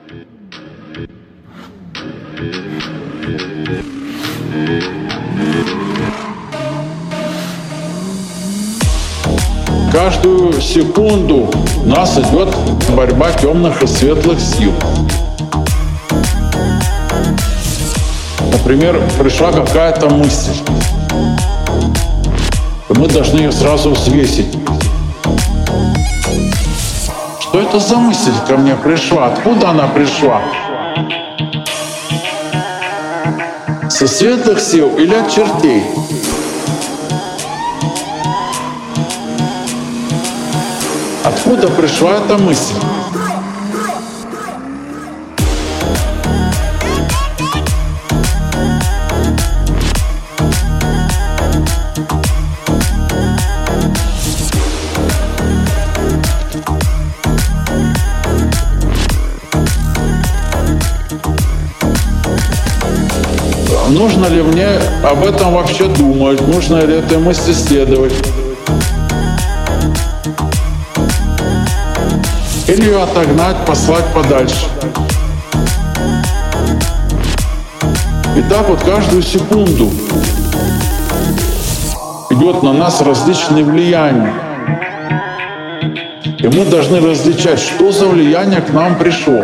Каждую секунду у нас идет борьба темных и светлых сил. Например, пришла какая-то мысль. Мы должны ее сразу взвесить. Что это за мысль ко мне пришла? Откуда она пришла? Со светлых сил или от чертей? Откуда пришла эта мысль? Нужно ли мне об этом вообще думать? Нужно ли этой мысли следовать? Или ее отогнать, послать подальше? И так вот каждую секунду идет на нас различные влияния. И мы должны различать, что за влияние к нам пришло.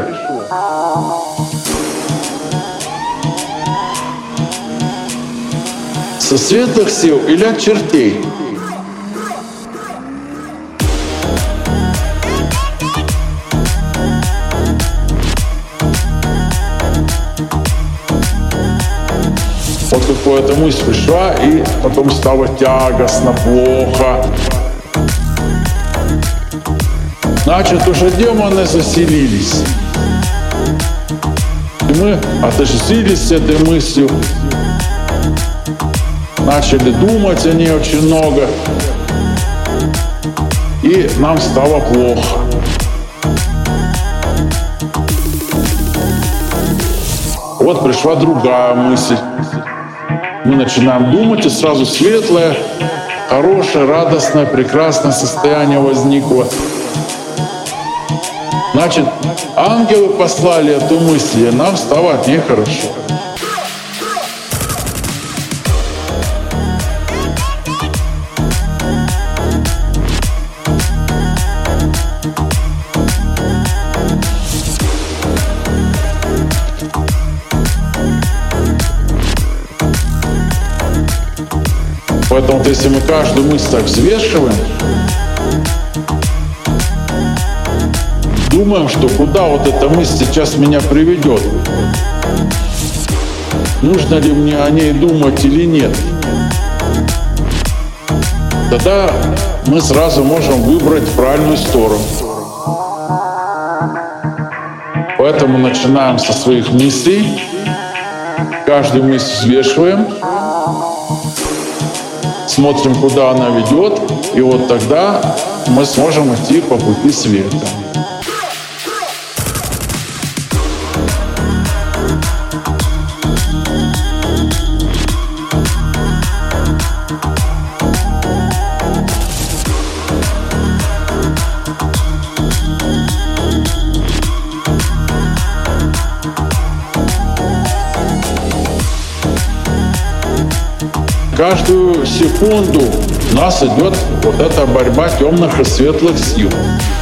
Со светлых сил или от чертей? Вот какая-то мысль пришла, и потом стало тягостно, плохо. Значит, уже демоны заселились. И мы отождествились с этой мыслью. Начали думать о ней очень много, и нам стало плохо. Вот пришла другая мысль. Мы начинаем думать, и сразу светлое, хорошее, радостное, прекрасное состояние возникло. Значит, ангелы послали эту мысль, и нам стало от ней хорошо. Поэтому, если мы каждую мысль так взвешиваем, думаем, что куда вот эта мысль сейчас меня приведет, нужно ли мне о ней думать или нет, тогда мы сразу можем выбрать правильную сторону. Поэтому начинаем со своих мыслей, каждую мысль взвешиваем, смотрим, куда она ведет, и вот тогда мы сможем идти по пути света. Каждую секунду у нас идет вот эта борьба темных и светлых сил.